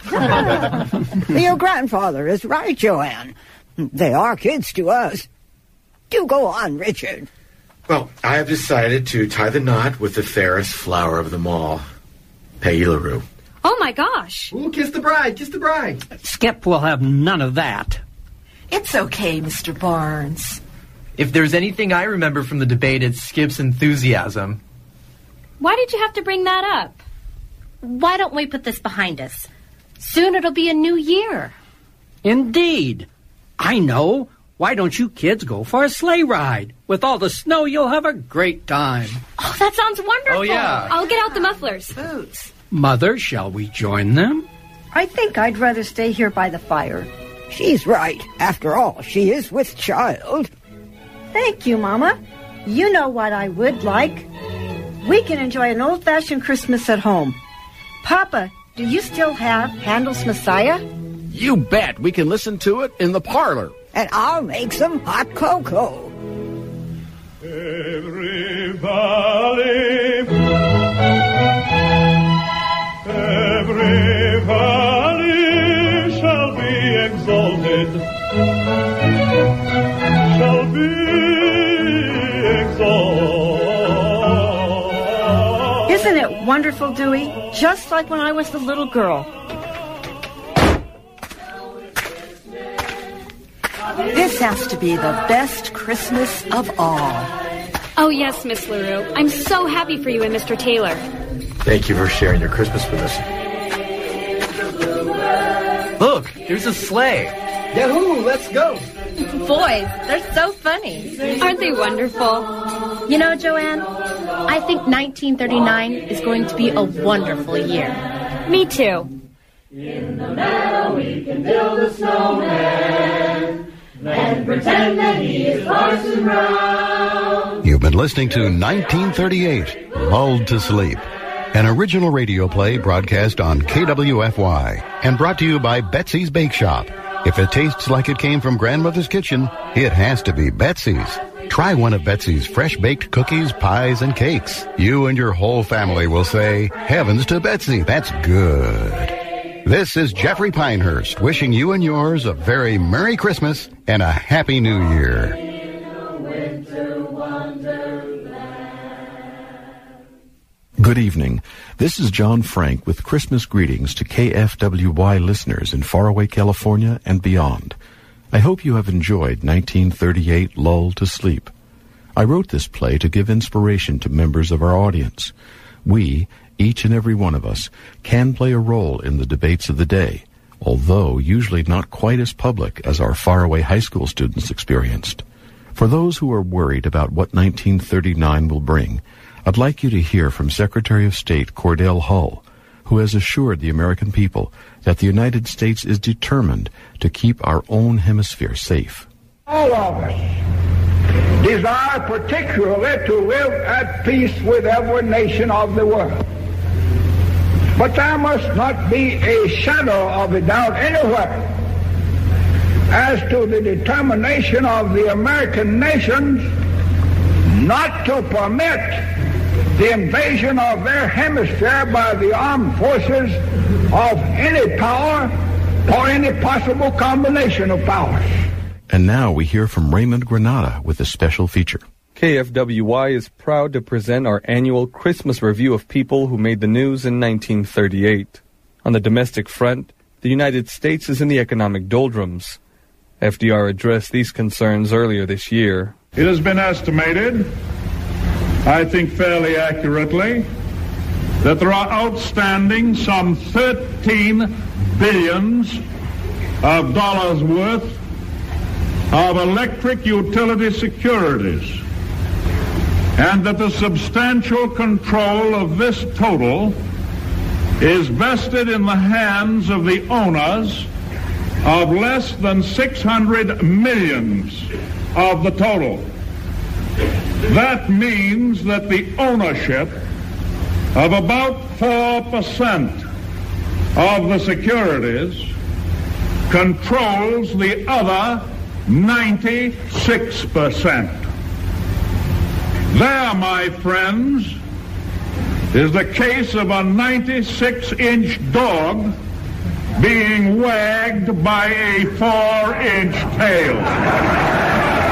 Your grandfather is right, Joanne. They are kids to us. Do go on, Richard. Well, I have decided to tie the knot with the fairest flower of them all, Peggy LaRue. Oh, my gosh. Ooh, kiss the bride, kiss the bride. Skip will have none of that. It's okay, Mister Barnes. If there's anything I remember from the debate, it's Skip's enthusiasm. Why did you have to bring that up? Why don't we put this behind us? Soon it'll be a new year. Indeed. I know. Why don't you kids go for a sleigh ride? With all the snow, you'll have a great time. Oh, that sounds wonderful. Oh, yeah. I'll get out the mufflers. Boots. Mother, shall we join them? I think I'd rather stay here by the fire. She's right. After all, she is with child. Thank you, Mama. You know what I would like. We can enjoy an old-fashioned Christmas at home. Papa, do you still have Handel's Messiah? You bet. We can listen to it in the parlor. And I'll make some hot cocoa. Every valley, every valley shall be exalted, shall be exalted. Isn't it wonderful, Dewey? Just like when I was the little girl. This has to be the best Christmas of all. Oh, yes, Miss LaRue. I'm so happy for you and Mister Taylor. Thank you for sharing your Christmas with us. Look, there's a sleigh. Yahoo, let's go. Boys, they're so funny. Aren't they wonderful? You know, Joanne, I think nineteen thirty-nine is going to be a wonderful year. Me too. In the meadow we can build a snowman and pretend that he is Parson Brown. You've been listening to nineteen thirty-eight, Lulled to Sleep, an original radio play broadcast on K W F Y and brought to you by Betsy's Bake Shop. If it tastes like it came from Grandmother's kitchen, it has to be Betsy's. Try one of Betsy's fresh-baked cookies, pies, and cakes. You and your whole family will say, heavens to Betsy, that's good. This is Jeffrey Pinehurst wishing you and yours a very Merry Christmas and a Happy New Year. Good evening. This is John Frank with Christmas greetings to K F W Y listeners in faraway California and beyond. I hope you have enjoyed nineteen thirty-eight Lulled to Sleep. I wrote this play to give inspiration to members of our audience. We, each and every one of us, can play a role in the debates of the day, although usually not quite as public as our faraway high school students experienced. For those who are worried about what nineteen thirty-nine will bring, I'd like you to hear from Secretary of State Cordell Hull, who has assured the American people that the United States is determined to keep our own hemisphere safe. All of us desire particularly to live at peace with every nation of the world. But there must not be a shadow of a doubt anywhere as to the determination of the American nations not to permit the invasion of their hemisphere by the armed forces of any power or any possible combination of powers. And now we hear from Raymond Granada with a special feature. K F W Y is proud to present our annual Christmas review of people who made the news in nineteen thirty-eight. On the domestic front, the United States is in the economic doldrums. F D R addressed these concerns earlier this year. It has been estimated, I think fairly accurately, that there are outstanding some thirteen billions of dollars worth of electric utility securities, and that the substantial control of this total is vested in the hands of the owners of less than six hundred millions of the total. That means that the ownership of about four percent of the securities controls the other ninety-six percent. There, my friends, is the case of a ninety-six inch dog being wagged by a four inch tail.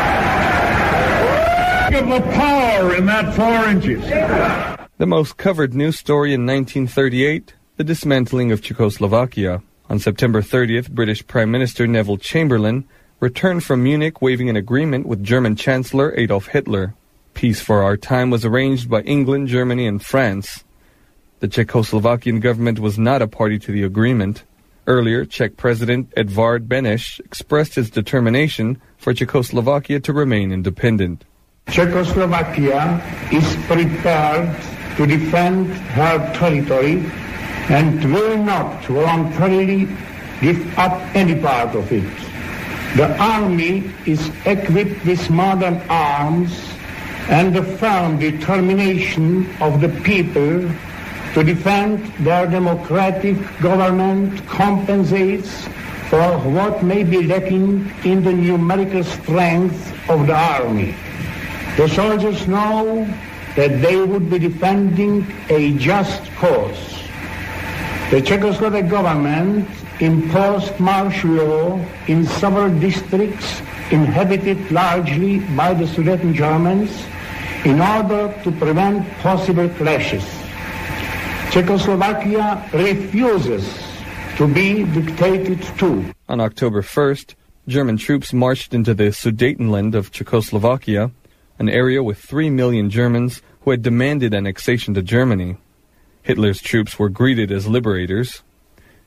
Of the power in that four inches. The most covered news story in nineteen thirty-eight, the dismantling of Czechoslovakia. On September thirtieth, British Prime Minister Neville Chamberlain returned from Munich waving an agreement with German Chancellor Adolf Hitler. Peace for our time was arranged by England, Germany, and France. The Czechoslovakian government was not a party to the agreement. Earlier, Czech President Edvard Beneš expressed his determination for Czechoslovakia to remain independent. Czechoslovakia is prepared to defend her territory and will not voluntarily give up any part of it. The army is equipped with modern arms, and the firm determination of the people to defend their democratic government compensates for what may be lacking in the numerical strength of the army. The soldiers know that they would be defending a just cause. The Czechoslovak government imposed martial law in several districts inhabited largely by the Sudeten Germans in order to prevent possible clashes. Czechoslovakia refuses to be dictated to. On October first, German troops marched into the Sudetenland of Czechoslovakia, an area with three million Germans who had demanded annexation to Germany. Hitler's troops were greeted as liberators.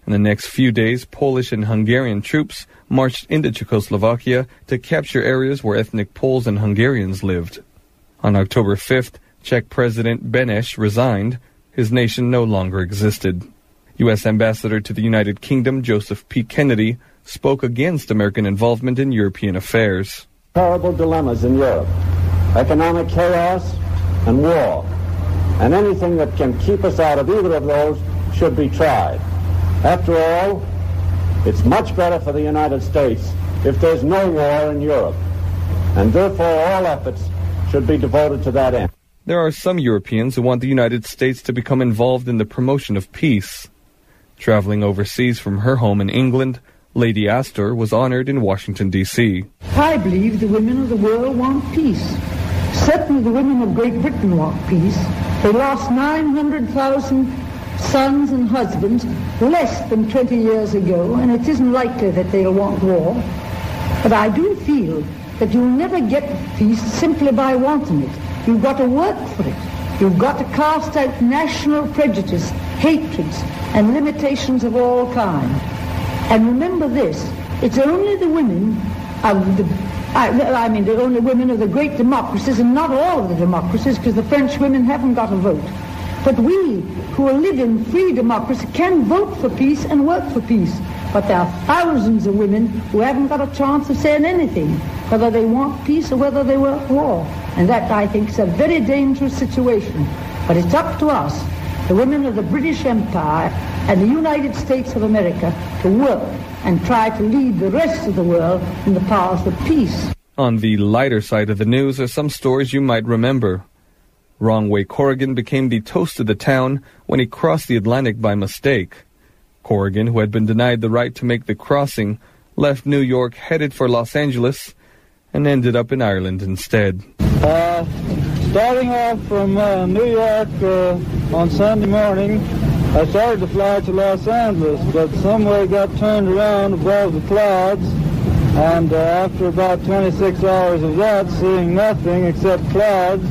In the next few days, Polish and Hungarian troops marched into Czechoslovakia to capture areas where ethnic Poles and Hungarians lived. On October fifth, Czech President Beneš resigned. His nation no longer existed. U S Ambassador to the United Kingdom Joseph P. Kennedy spoke against American involvement in European affairs. Terrible dilemmas in Europe. Economic chaos and war. And anything that can keep us out of either of those should be tried. After all, it's much better for the United States if there's no war in Europe. And therefore all efforts should be devoted to that end. There are some Europeans who want the United States to become involved in the promotion of peace. Traveling overseas from her home in England, Lady Astor was honored in Washington, D C I believe the women of the world want peace. Certainly the women of Great Britain want peace. They lost nine hundred thousand sons and husbands less than twenty years ago, and it isn't likely that they'll want war. But I do feel that you'll never get peace simply by wanting it. You've got to work for it. You've got to cast out national prejudice, hatreds, and limitations of all kinds. And remember this, it's only the women of the, I, I mean, the only women of the great democracies, and not all of the democracies, because the French women haven't got a vote. But we, who live in free democracy, can vote for peace and work for peace. But there are thousands of women who haven't got a chance of saying anything, whether they want peace or whether they want war. And that, I think, is a very dangerous situation. But it's up to us, the women of the British Empire and the United States of America, to work and try to lead the rest of the world in the path of peace. On the lighter side of the news are some stories you might remember. Wrong Way Corrigan became the toast of the town when he crossed the Atlantic by mistake. Corrigan, who had been denied the right to make the crossing, left New York headed for Los Angeles and ended up in Ireland instead. Uh, starting off from uh, New York uh, on Sunday morning, I started to fly to Los Angeles, but some way got turned around above the clouds, and uh, after about twenty-six hours of that, seeing nothing except clouds,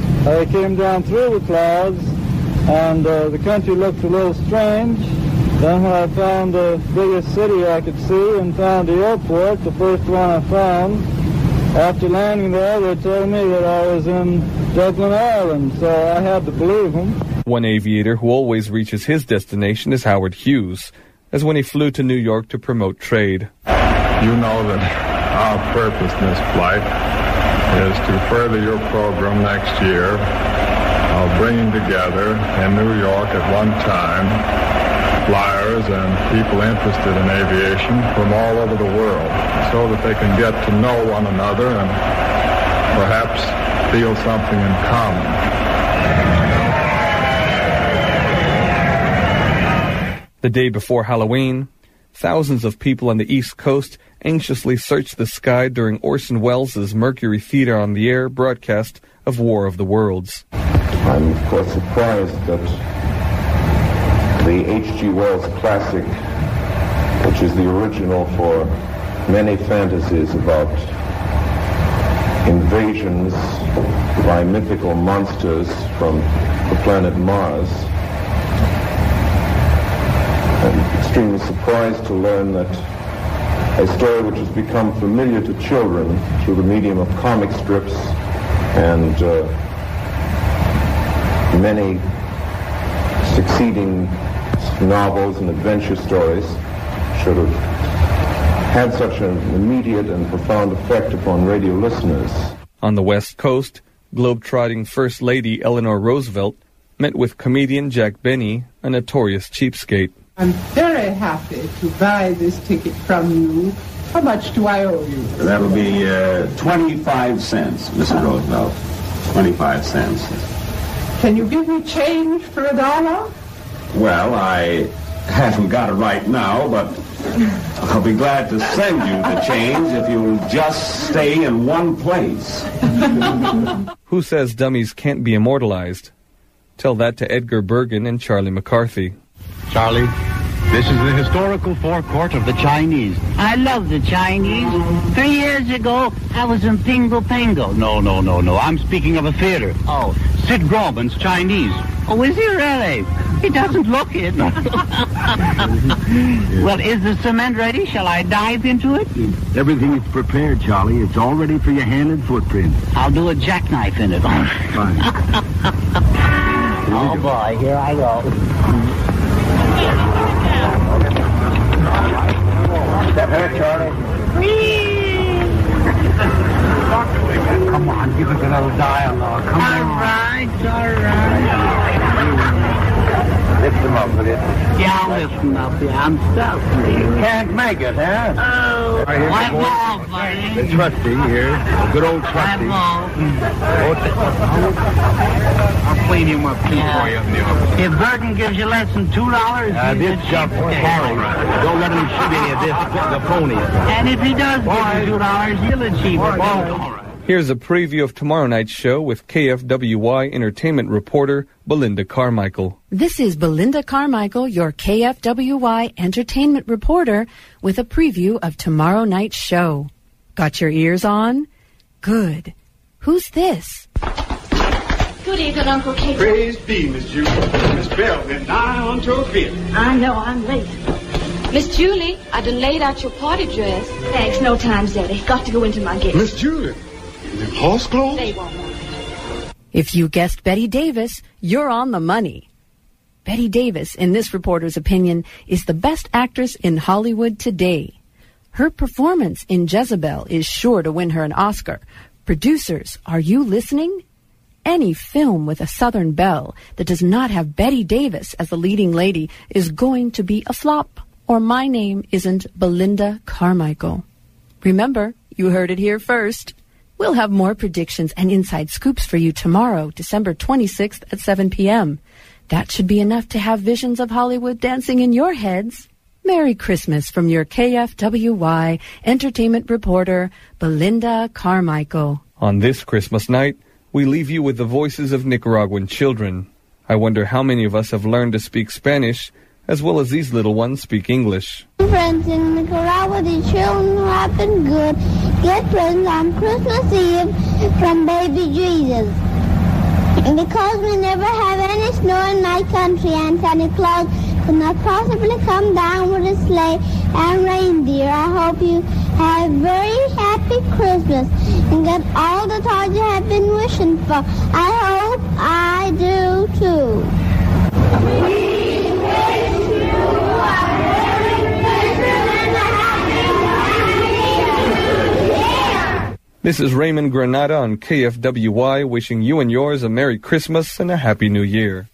I came down through the clouds, and uh, the country looked a little strange. Then when I found the biggest city I could see and found the airport, the first one I found, after landing there, they told me that I was in Dublin, Ireland, so I had to believe them. One aviator who always reaches his destination is Howard Hughes, as when he flew to New York to promote trade. You know that our purpose in this flight is to further your program next year of bringing together in New York at one time flyers and people interested in aviation from all over the world so that they can get to know one another and perhaps feel something in common. The day before Halloween, thousands of people on the East Coast anxiously searched the sky during Orson Welles' Mercury Theater on the Air broadcast of War of the Worlds. I'm, of course, surprised that the H G Wells classic, which is the original for many fantasies about invasions by mythical monsters from the planet Mars, I'm extremely surprised to learn that a story which has become familiar to children through the medium of comic strips and uh, many succeeding novels and adventure stories should have had such an immediate and profound effect upon radio listeners. On the West Coast, globe-trotting First Lady Eleanor Roosevelt met with comedian Jack Benny, a notorious cheapskate. I'm very happy to buy this ticket from you. How much do I owe you? That'll be uh, twenty-five cents, Missus Roosevelt. twenty-five cents. Can you give me change for a dollar? Well, I haven't got it right now, but I'll be glad to send you the change if you'll just stay in one place. Who says dummies can't be immortalized? Tell that to Edgar Bergen and Charlie McCarthy. Charlie, this is the historical forecourt of the Chinese. I love the Chinese. Three years ago, I was in Pingo Pango. No, no, no, no. I'm speaking of a theater. Oh. Sid Grauman's Chinese. Oh, is he really? He doesn't look it. Well, is the cement ready? Shall I dive into it? Everything is prepared, Charlie. It's all ready for your hand and footprint. I'll do a jackknife in it. Fine. Oh, boy, here I go. Step ahead, Charlie. Come on, give us a little dialogue. Come all on. Right, all right. Lift him up, will you? Yeah, I'll lift him up. Yeah, I'm stuck. Can't make it, huh? Oh, Right, here's what the boy. ball, buddy? The trustee here. Good old trustee. Ball. I'll clean him up too Yeah. for you in the office. If Burton gives you less than two dollars, Uh, this jump for Harry. Don't let him shoot any of this, the phony. and if he does give you two dollars, you'll achieve it. All right. Here's a preview of tomorrow night's show with K F W Y entertainment reporter Belinda Carmichael. This is Belinda Carmichael, your K F W Y entertainment reporter, with a preview of tomorrow night's show. Got your ears on? Good. Who's this? Good evening, Uncle Casey. Praise be, Miss Julie. Miss Bell been nigh on to a bit. I know, I'm late. Miss Julie, I done laid out your party dress. Thanks, no time, Zeddy. Got to go into my guest. Miss Julie, in horse clothes? They won't want it. If you guessed Betty Davis, you're on the money. Betty Davis, in this reporter's opinion, is the best actress in Hollywood today. Her performance in Jezebel is sure to win her an Oscar. Producers, are you listening? Any film with a Southern belle that does not have Betty Davis as the leading lady is going to be a flop, or my name isn't Belinda Carmichael. Remember, you heard it here first. We'll have more predictions and inside scoops for you tomorrow, December twenty-sixth at seven p.m. That should be enough to have visions of Hollywood dancing in your heads. Merry Christmas from your K F W Y entertainment reporter, Belinda Carmichael. On this Christmas night, we leave you with the voices of Nicaraguan children. I wonder how many of us have learned to speak Spanish, as well as these little ones speak English. Friends in Nicaragua, the children who have been good get presents on Christmas Eve from baby Jesus. Because we never have any snow in my country and Santa Claus could not possibly come down with a sleigh and reindeer, I hope you have a very happy Christmas and get all the toys you have been wishing for. I hope I do too. We wish you a Merry Christmas and a Happy New Year. This is Raymond Granada on K F W Y wishing you and yours a Merry Christmas and a Happy New Year.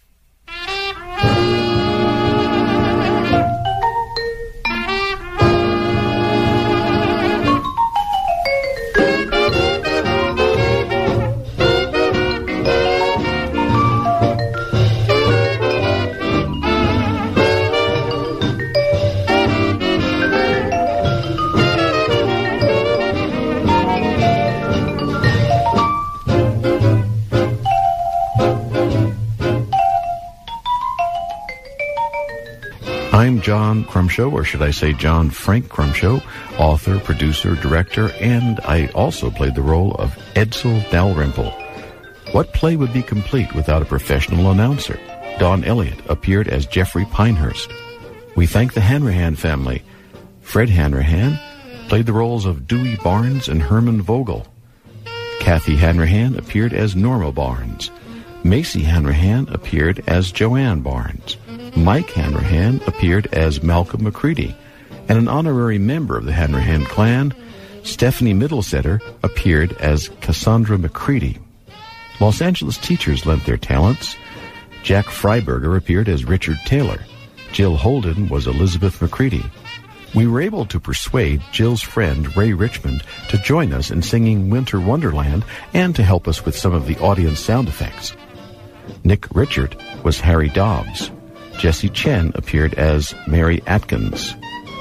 I'm John Crumshow, or should I say John Frank Crumshow, author, producer, director, and I also played the role of Edsel Dalrymple. What play would be complete without a professional announcer? Don Elliott appeared as Jeffrey Pinehurst. We thank the Hanrahan family. Fred Hanrahan played the roles of Dewey Barnes and Herman Vogel. Kathy Hanrahan appeared as Norma Barnes. Macy Hanrahan appeared as Joanne Barnes. Mike Hanrahan appeared as Malcolm McCready, and an honorary member of the Hanrahan clan, Stephanie Middlesetter, appeared as Cassandra McCready. Los Angeles teachers lent their talents. Jack Freiberger appeared as Richard Taylor. Jill Holden was Elizabeth McCready. We were able to persuade Jill's friend Ray Richmond to join us in singing Winter Wonderland and to help us with some of the audience sound effects. Nick Richard was Harry Dobbs. Jessie Chen appeared as Mary Atkins.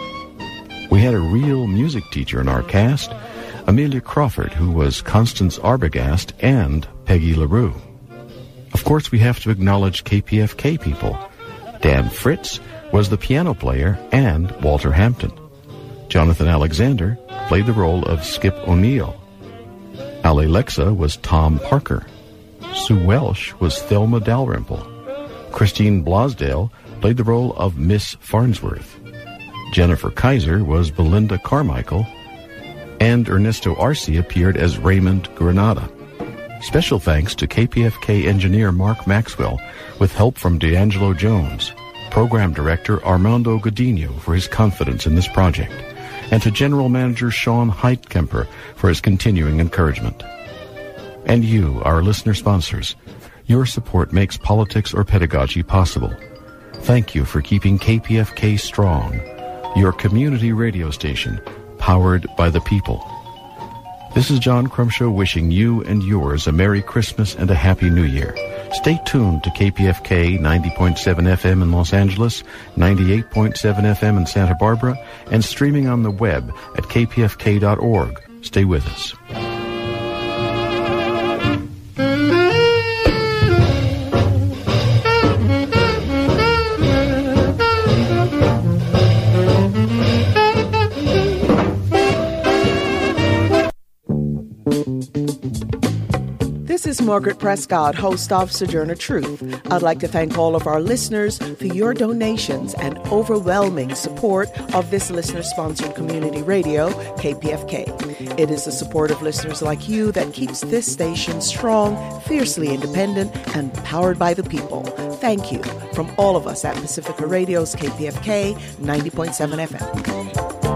We had a real music teacher in our cast, Amelia Crawford, who was Constance Arbogast and Peggy LaRue. Of course, we have to acknowledge K P F K people. Dan Fritz was the piano player and Walter Hampton. Jonathan Alexander played the role of Skip O'Neill. Ali Lexa was Tom Parker. Sue Welsh was Thelma Dalrymple. Christine Blosdale played the role of Miss Farnsworth. Jennifer Kaiser was Belinda Carmichael, and Ernesto Arce appeared as Raymond Granada. Special thanks to K P F K engineer Mark Maxwell, with help from D'Angelo Jones, program director Armando Godinho for his confidence in this project, and to General Manager Sean Heitkemper for his continuing encouragement. And you, our listener sponsors, your support makes Politics or Pedagogy possible. Thank you for keeping K P F K strong, your community radio station, powered by the people. This is John Crumshaw wishing you and yours a Merry Christmas and a Happy New Year. Stay tuned to K P F K ninety point seven F M in Los Angeles, ninety-eight point seven F M in Santa Barbara, and streaming on the web at k p f k dot org. Stay with us. This is Margaret Prescott, host of Sojourner Truth. I'd like to thank all of our listeners for your donations and overwhelming support of this listener-sponsored community radio, K P F K. It is the support of listeners like you that keeps this station strong, fiercely independent, and powered by the people. Thank you from all of us at Pacifica Radio's K P F K ninety point seven F M.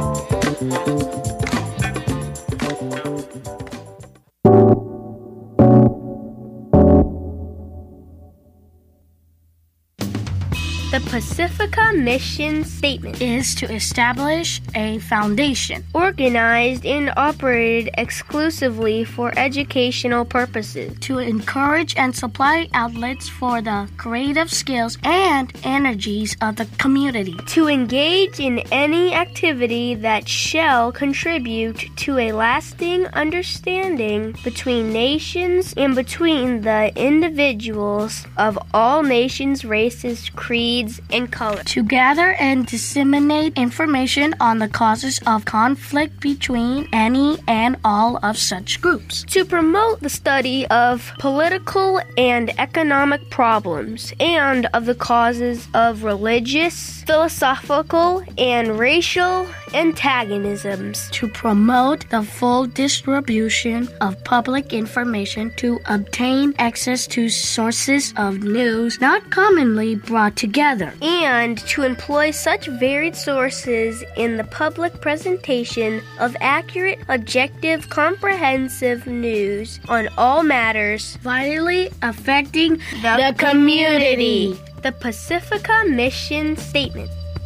The Pacifica Mission Statement is to establish a foundation organized and operated exclusively for educational purposes, to encourage and supply outlets for the creative skills and energies of the community, to engage in any activity that shall contribute to a lasting understanding between nations and between the individuals of all nations, races, creeds, and color, to gather and disseminate information on the causes of conflict between any and all of such groups, to promote the study of political and economic problems and of the causes of religious, philosophical, and racial antagonisms, to promote the full distribution of public information, to obtain access to sources of news not commonly brought together, and to employ such varied sources in the public presentation of accurate, objective, comprehensive news on all matters vitally affecting the, the community. The Pacifica Mission Statement.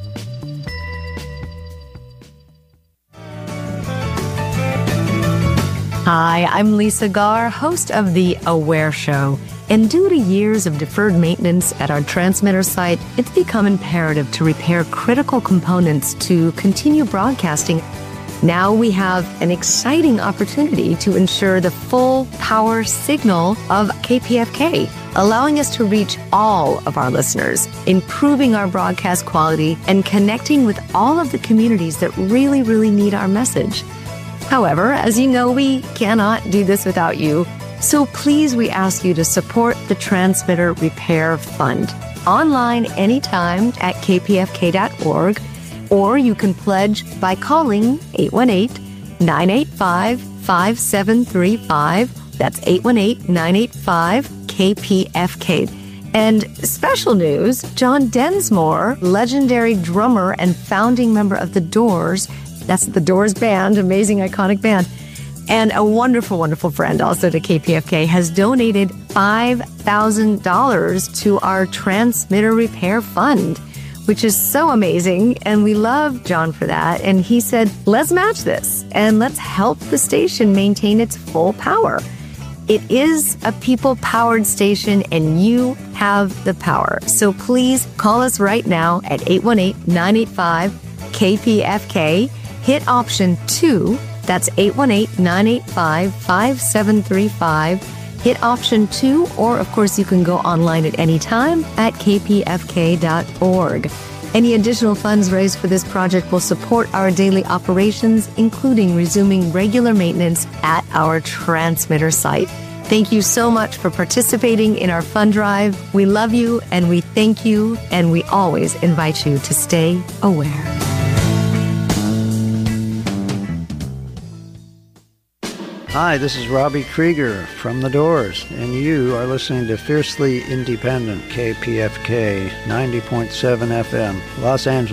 Hi, I'm Lisa Garr, host of The Aware Show. And due to years of deferred maintenance at our transmitter site, it's become imperative to repair critical components to continue broadcasting. Now we have an exciting opportunity to ensure the full power signal of K P F K, allowing us to reach all of our listeners, improving our broadcast quality, and connecting with all of the communities that really, really need our message. However, as you know, we cannot do this without you. So please, we ask you to support the Transmitter Repair Fund online anytime at k p f k dot org, or you can pledge by calling eight one eight, nine eight five, five seven three five. That's eight one eight, nine eight five, K P F K. And special news, John Densmore, legendary drummer and founding member of The Doors, that's The Doors Band, amazing, iconic band, and a wonderful, wonderful friend also to K P F K, has donated five thousand dollars to our Transmitter Repair Fund, which is so amazing. And we love John for that. And he said, let's match this and let's help the station maintain its full power. It is a people-powered station and you have the power. So please call us right now at eight one eight, nine eight five, K P F K. Hit option two. That's eight one eight, nine eight five, five seven three five. Hit option two, or of course you can go online at any time at k p f k dot org. Any additional funds raised for this project will support our daily operations, including resuming regular maintenance at our transmitter site. Thank you so much for participating in our fund drive. We love you and we thank you, and we always invite you to stay aware. Hi, this is Robbie Krieger from The Doors, and you are listening to Fiercely Independent K P F K ninety point seven F M, Los Angeles.